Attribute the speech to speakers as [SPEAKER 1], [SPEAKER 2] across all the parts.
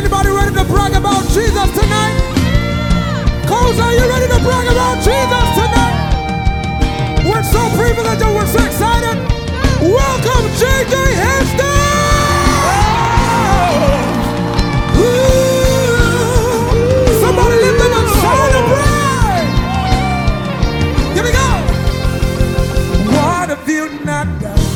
[SPEAKER 1] Anybody ready to brag about Jesus tonight? Coles, are you ready to brag about Jesus tonight? We're so privileged and we're so excited. Welcome, J.J. Hester! Somebody lift them up, celebrate! Here we go! What have you not done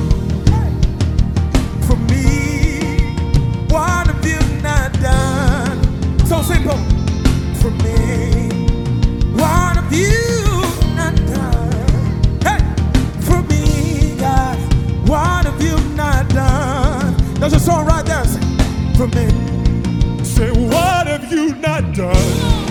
[SPEAKER 1] for me? What have you not done? So simple. For me. What have you not done? Hey! For me, God. What have you not done? There's a song right there. Say, for me. Say, what have you not done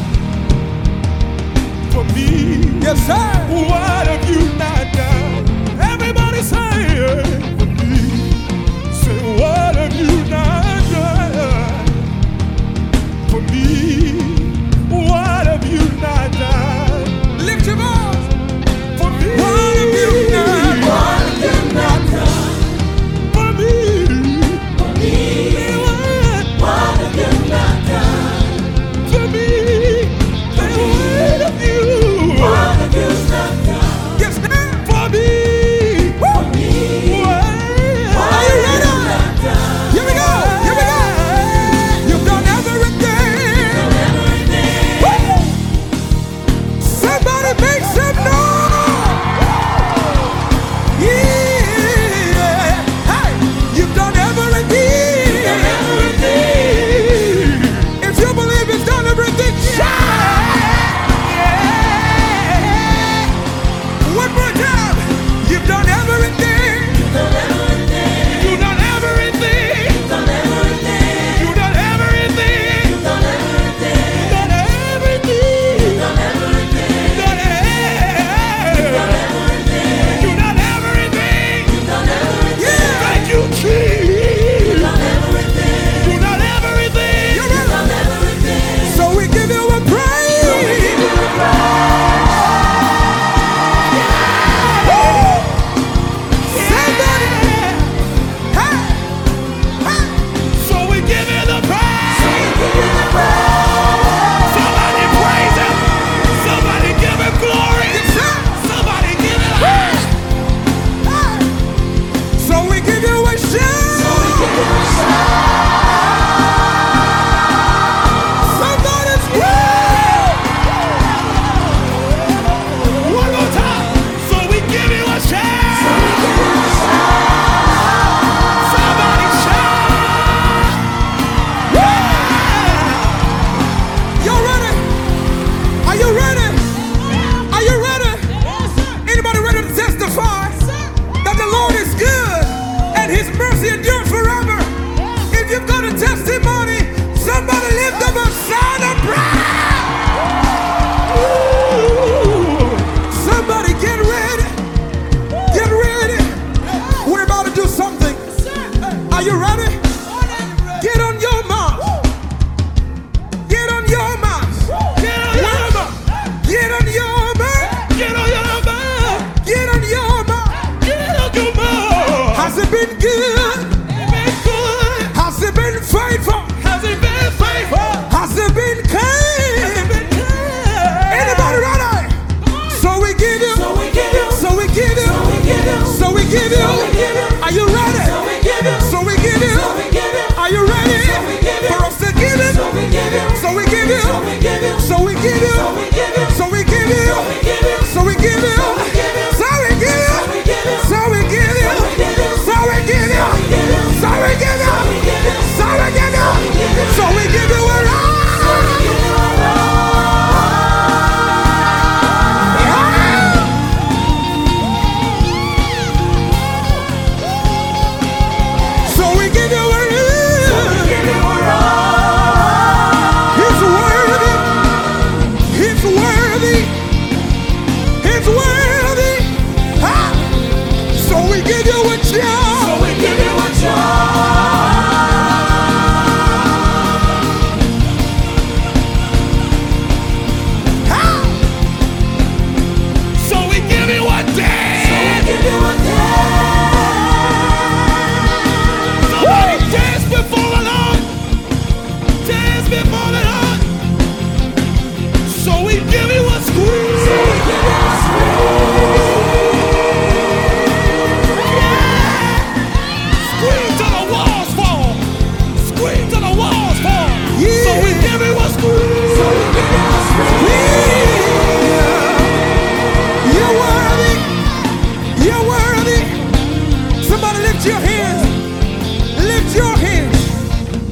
[SPEAKER 1] for me? Yes, sir. What have you not done? Everybody say it for me. Say, what have you not done for me? What have you not done? Lift your voice for me. What have you not done? What have you not done for me? For me. What have you not done for me? Say, what have you? What have you not done? Yes, ma'am. For me. For me. What? Are you ready?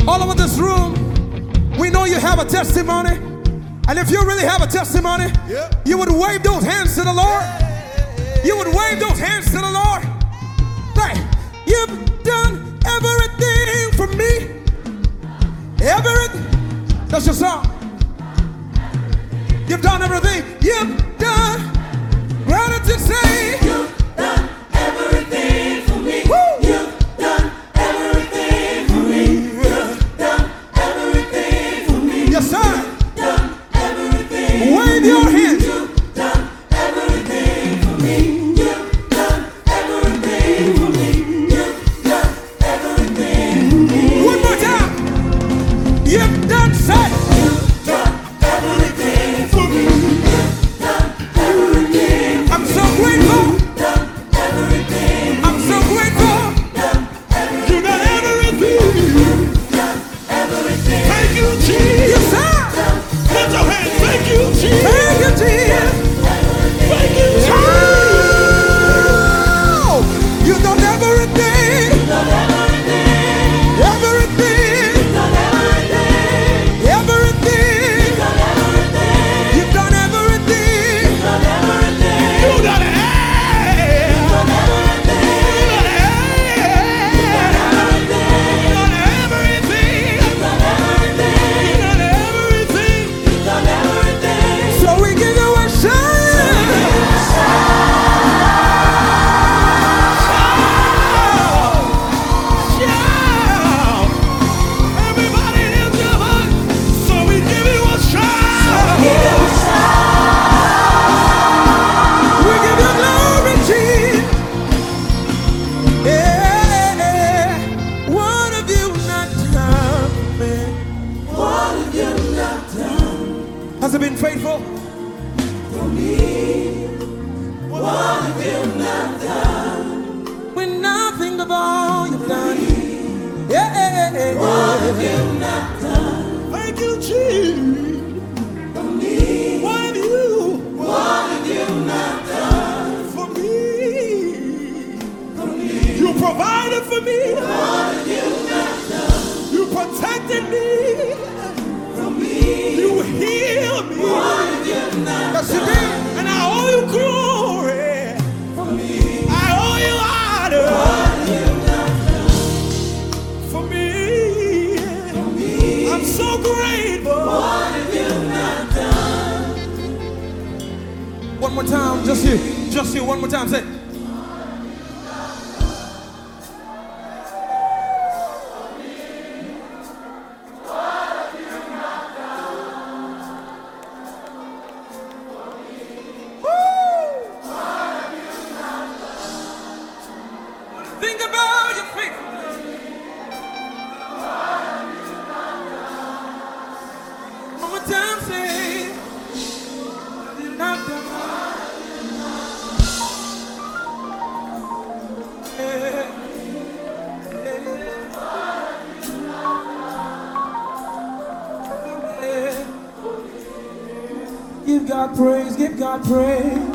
[SPEAKER 1] All over this room, we know you have a testimony. And if you really have a testimony, you would wave those hands to the Lord. You would wave those hands to the Lord. Right. You've done everything for me. Everything. That's your song. You've done everything. You've done. Gratitude say.
[SPEAKER 2] You've done everything for me. Woo. You've done everything for me. You've done everything for me.
[SPEAKER 1] Yes, sir.
[SPEAKER 2] Done everything.
[SPEAKER 1] Wave your hands.
[SPEAKER 2] You've done everything for me. You've done everything for me. You've done everything for me.
[SPEAKER 1] One more time. You've done say.
[SPEAKER 2] You've done everything for me. You've done everything.
[SPEAKER 1] I'm so grateful.
[SPEAKER 2] Done everything.
[SPEAKER 1] I'm so grateful.
[SPEAKER 2] Done everything.
[SPEAKER 1] You done everything.
[SPEAKER 2] Done everything.
[SPEAKER 1] Thank you, Jesus. Yes, sir. Lift your hands. Thank you, Jesus. Thank you, Jesus. Thank you, Jesus. You done everything.
[SPEAKER 2] Done everything.
[SPEAKER 1] Everything.
[SPEAKER 2] Done everything.
[SPEAKER 1] Everything.
[SPEAKER 2] Done everything.
[SPEAKER 1] You've done everything.
[SPEAKER 2] Done everything.
[SPEAKER 1] You done it.
[SPEAKER 2] Done everything.
[SPEAKER 1] You done everything.
[SPEAKER 2] Done everything.
[SPEAKER 1] You done everything.
[SPEAKER 2] Done everything.
[SPEAKER 1] So we give you a shout. Shout. Everybody lift your voice. So we give you a shout. We give you glory, Jesus. Yeah. What have you not done for me?
[SPEAKER 2] What have you not done
[SPEAKER 1] Has it been faithful?
[SPEAKER 2] for me? What have you not done?
[SPEAKER 1] When I think of all you've done. Yeah.
[SPEAKER 2] What have you not done
[SPEAKER 1] Thank you, Jesus.
[SPEAKER 2] for me?
[SPEAKER 1] What have you
[SPEAKER 2] What have you not done
[SPEAKER 1] for me?
[SPEAKER 2] for me?
[SPEAKER 1] You provided for me.
[SPEAKER 2] What have you not done
[SPEAKER 1] You protected me.
[SPEAKER 2] for me?
[SPEAKER 1] You healed me.
[SPEAKER 2] What have you not
[SPEAKER 1] Yes, you did. And I owe you glory.
[SPEAKER 2] for me?
[SPEAKER 1] I owe you honor.
[SPEAKER 2] What have you not
[SPEAKER 1] For me.
[SPEAKER 2] for me?
[SPEAKER 1] I'm so grateful.
[SPEAKER 2] What have you not done?
[SPEAKER 1] One more time, just you, one more time, say. Think about your faithfulness. One more time, say. Not done. Give God praise, give God praise.